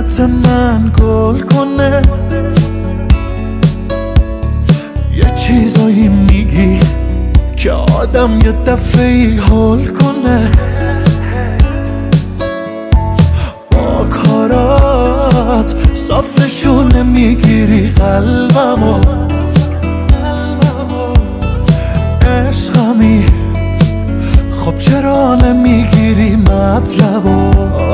محبت من گل کنه. یه چیزایی میگی که آدم یه دفعه‌ای حال کنه. با کارات صاف نشونه میگیری قلبمو. عشقمی خب چرا نمیگیری مطلبو؟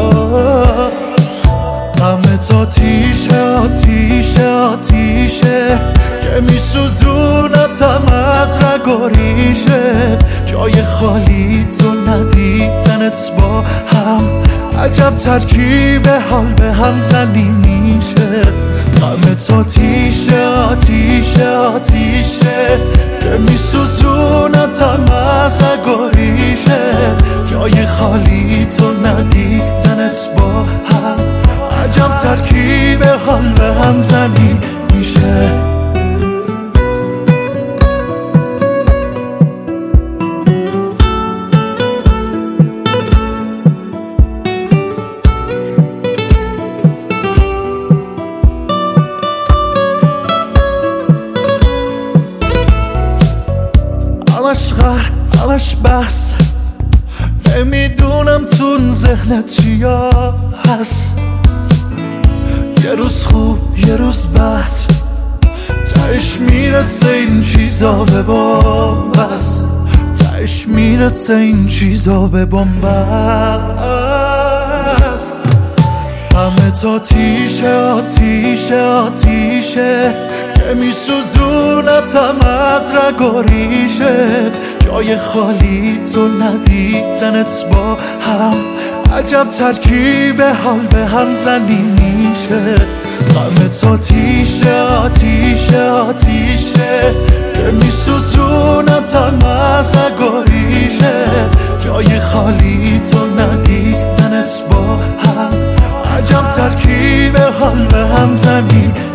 غمت آتیشه آتیشه آتیشه که میسوزونتم از رگاریشه. جای خالی تو ندیدنت با هم عجب ترکیب حال به هم زنی میشه. غمت آتیشه آتیشه آتیشه که میسوزونتم از رگاریشه. جای خالی تو ندیدنت با هم عجب ترکیب حال به هم زنی میشه. همش غر همش بحث نمیدونم تون ذهنت چیا هست. یه روز خوب یه روز بد تهش میرسه این چیزا به بنبست. تهش میرسه این چیزا به بنبست. غمت آتیشه آتیشه آتیشه که میسوزونتم از رگاریشه. جای خالی تو ندیدنت با هم عجب ترکیب حال به هم زنی میشه. غمت آتیشه آتیشه آتیشه که میسوزونتم از رگاریشه. جای خالی تو ندیدنت با هم عجب ترکیب حال به هم زنی